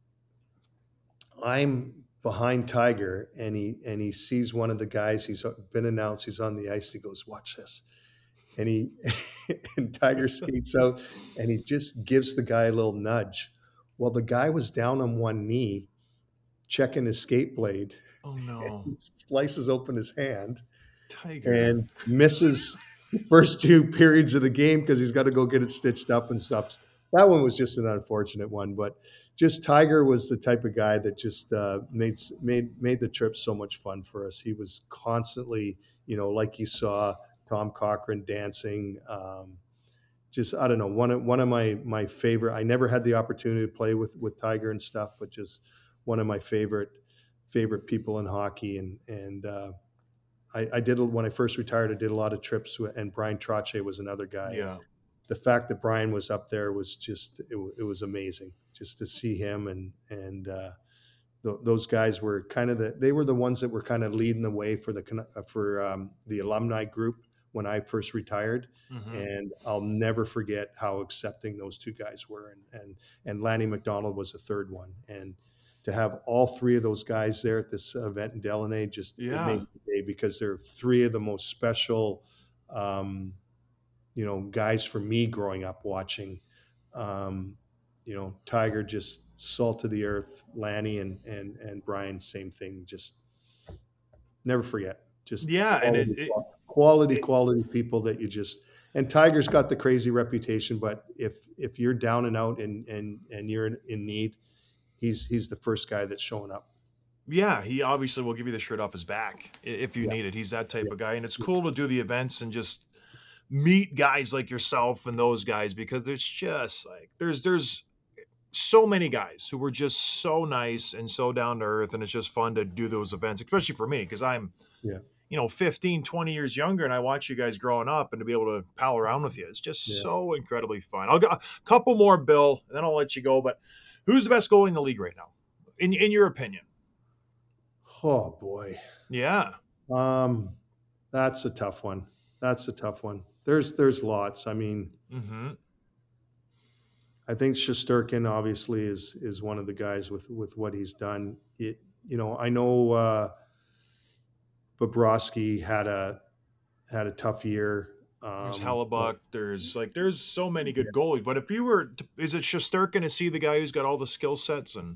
I'm behind Tiger, and he and he sees one of the guys. He's been announced. He's on the ice. He goes, "Watch this." And he and Tiger skates out, and he just gives the guy a little nudge. Well, the guy was down on one knee checking his skate blade, Oh no. and slices open his hand Tiger. and misses the first two periods of the game because he's got to go get it stitched up and stuff. That one was just an unfortunate one, but just Tiger was the type of guy that just uh, made made made the trip so much fun for us. He was constantly, you know, like you saw Tom Cochran dancing. Um, just I don't know, one of one of my my favorite. I never had the opportunity to play with with Tiger and stuff, but just one of my favorite favorite people in hockey. And and uh, I, I did when I first retired. I did a lot of trips, with, and Brian Trottier was another guy. And Yeah. the fact that Brian was up there was just it, it was amazing just to see him. And and uh, th- those guys were kind of the they were the ones that were kind of leading the way for the for um, the alumni group when I first retired. Mm-hmm. And I'll never forget how accepting those two guys were. And and and Lanny McDonald was the third one. And to have all three of those guys there at this event in Delaney, just it Yeah. made the day, because they're three of the most special, um, you know, guys for me growing up watching. Um, you know, Tiger just salt of the earth, Lanny and and and Brian, same thing. Just never forget. Just Yeah. And it, quality, it, quality, it quality people that you just. And Tiger's got the crazy reputation, but if if you're down and out and and and you're in, in need, he's he's the first guy that's showing up. yeah, he obviously will give you the shirt off his back i- if you Yeah, need it. He's that type yeah, of guy. And it's yeah, cool to do the events and just meet guys like yourself and those guys, because it's just like there's there's so many guys who were just so nice and so down to earth, and it's just fun to do those events, especially for me because I'm, yeah, you know, fifteen, twenty years younger, and I watch you guys growing up, and to be able to pal around with you, it's just yeah. so incredibly fun. I'll go a couple more, Bill, and then I'll let you go. But who's the best goalie in the league right now, in in your opinion? Oh boy, Yeah. um, that's a tough one. That's a tough one. There's there's lots. I mean, Mm-hmm. I think Shosturkin obviously is is one of the guys with with what he's done. It, you know, I know uh, Bobrovsky had a had a tough year. There's Um, but Hellebuck. There's like there's so many good goalies. But if you were, to, is it Shosturkin? Is he the guy who's got all the skill sets? And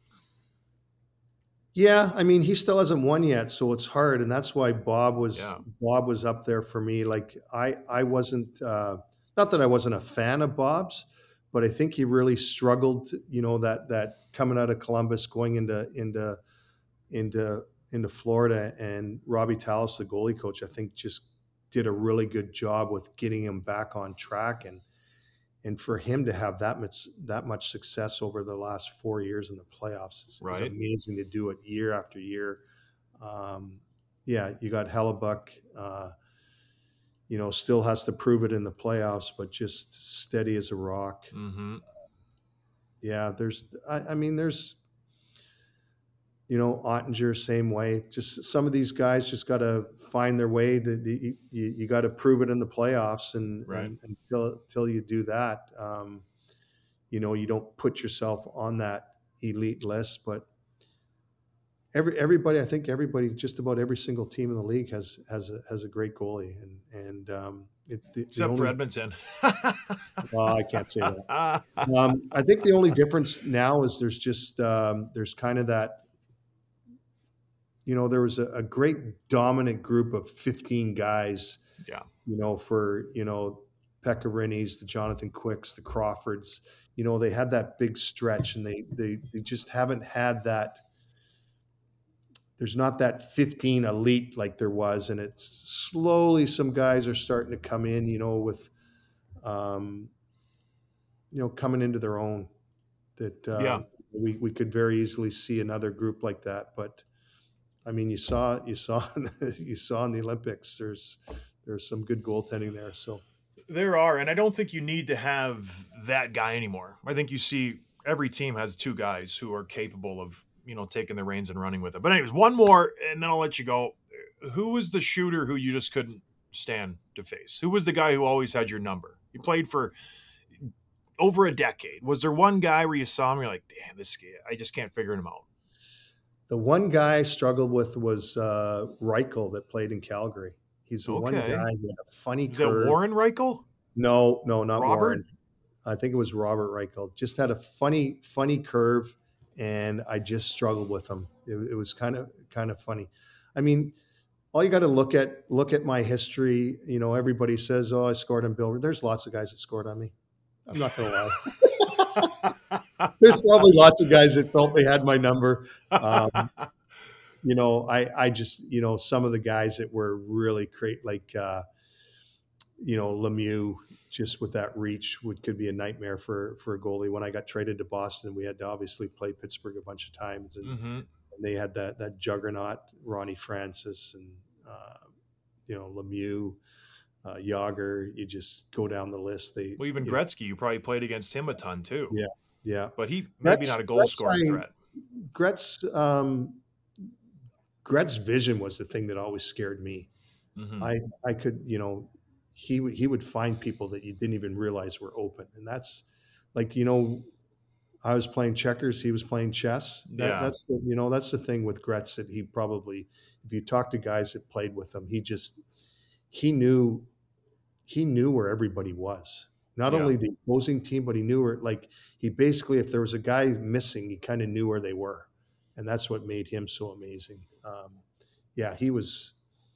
yeah, I mean, he still hasn't won yet, so it's hard, and that's why Bob was yeah. Bob was up there for me. Like I I wasn't. Uh, Not that I wasn't a fan of Bob's, but I think he really struggled. You know that that coming out of Columbus, going into into into into Florida, and Robbie Tallis, the goalie coach, I think just did a really good job with getting him back on track, and and for him to have that much that much success over the last four years in the playoffs is, is Right. amazing to do it year after year. Um, yeah, you got Hellebuck, uh, you know, still has to prove it in the playoffs, but just steady as a rock. Mm-hmm. Yeah, there's, I, I mean, there's, you know, Ottinger, same way. Just some of these guys just got to find their way. The, the, you you got to prove it in the playoffs, and, Right. and until until you do that, um, you know, you don't put yourself on that elite list. But every everybody, I think everybody, just about every single team in the league has has a, has a great goalie, and and um, it, the, the Except for only Edmonton. well, I can't say that. Um, I think the only difference now is there's just um, there's kind of that. You know, there was a, a great dominant group of fifteen guys, Yeah. you know, for, you know, Pecorini's, the Jonathan Quicks, the Crawfords. You know, they had that big stretch, and they they they just haven't had that. There's not that fifteen elite like there was, and it's slowly some guys are starting to come in, you know, with, um, you know, coming into their own. That uh, Yeah. we we could very easily see another group like that, but I mean, you saw you saw you saw in the Olympics. There's there's some good goaltending there. So There are, and I don't think you need to have that guy anymore. I think you see every team has two guys who are capable of, you know, taking the reins and running with it. But anyways, one more, and then I'll let you go. Who was the shooter who you just couldn't stand to face? Who was the guy who always had your number? You played for over a decade. Was there one guy where you saw him, you're like, damn, this guy, I just can't figure him out? the one guy I struggled with was uh, Reichel that played in Calgary. He's the one Okay. guy. He had a funny Is that curve. Warren Reichel? No, no, not Robert? Warren. I think it was Robert Reichel. Just had a funny, funny curve, and I just struggled with him. It, it was kind of, kind of funny. I mean, all you got to look at, look at my history. You know, everybody says, "Oh, I scored on Bill." There's lots of guys that scored on me. I'm not going to lie. There's probably lots of guys that felt they had my number. Um, you know, I, I just, you know, some of the guys that were really great, like, uh, you know, Lemieux, just with that reach, would could be a nightmare for for a goalie. When I got traded to Boston, we had to obviously play Pittsburgh a bunch of times, and, Mm-hmm. and they had that that juggernaut, Ronnie Francis, and uh, you know, Lemieux, uh, Yager. You just go down the list. They, Well, even you know, Gretzky, you probably played against him a ton too. yeah, yeah. But he maybe Gretz, not a goal Gretz, scoring I, threat. Gretz, um, Gretz's vision was the thing that always scared me. Mm-hmm. I I could, you know, he would he would find people that you didn't even realize were open, and that's like, you know, I was playing checkers, he was playing chess. That Yeah. that's the, you know, that's the thing with Gretz, that he probably, if you talk to guys that played with him, he just he knew he knew where everybody was. Not Yeah. only the opposing team, but he knew where, like, he basically, if there was a guy missing, he kind of knew where they were, and that's what made him so amazing. Um, yeah, he was,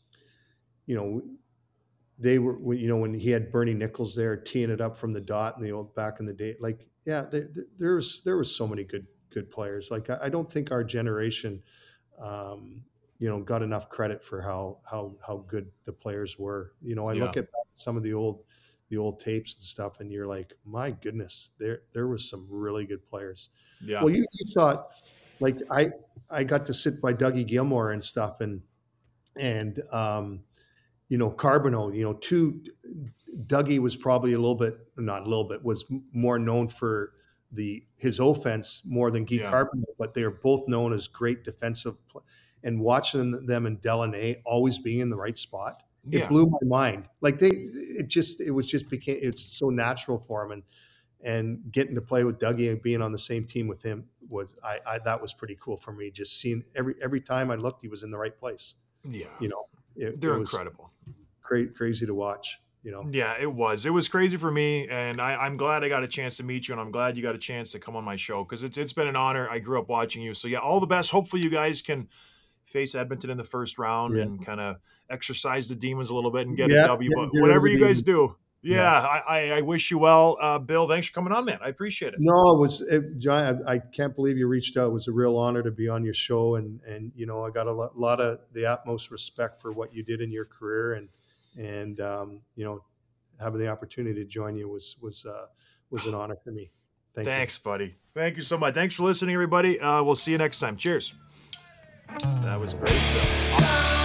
you know, they were, you know, when he had Bernie Nichols there teeing it up from the dot in the old back in the day, like, yeah, there, there, there was there was so many good good players. Like, I, I don't think our generation, um, you know, got enough credit for how how how good the players were. You know, I Yeah. look at some of the old the old tapes and stuff, and you're like, my goodness, there there was some really good players. Yeah. Well, you, you saw it. Like, I I got to sit by Dougie Gilmore and stuff, and and um, you know, Carbonneau, you know, two, Dougie was probably a little bit, not a little bit, was more known for the his offense more than Guy Yeah. Carbonneau, but they are both known as great defensive. And watching them and Delaney always being in the right spot, it Yeah. blew my mind. Like, they, it just, it was just became, it's so natural for him. And, and getting to play with Dougie and being on the same team with him was, I, I that was pretty cool for me. Just seeing every, every time I looked, he was in the right place. Yeah. You know, it, They're it was incredible. cra- crazy to watch, you know? Yeah, it was. It was crazy for me, and I, I'm glad I got a chance to meet you, and I'm glad you got a chance to come on my show, because it's it's been an honor. I grew up watching you. So, yeah, all the best. Hopefully you guys can face Edmonton in the first round Yeah. and kind of exercise the demons a little bit and get Yeah, a W. get- But get rid of whatever the you guys demons. do, Yeah, Yeah. I, I, I wish you well, uh, Bill. Thanks for coming on, man. I appreciate it. No, it was, it, John, I, I can't believe you reached out. It was a real honor to be on your show. And, and, you know, I got a lot, lot of the utmost respect for what you did in your career. And, and, um, you know, having the opportunity to join you was, was, uh, was an honor for me. Thank Thanks, you. buddy. Thank you so much. Thanks for listening, everybody. Uh, we'll see you next time. Cheers. That was great, Bill.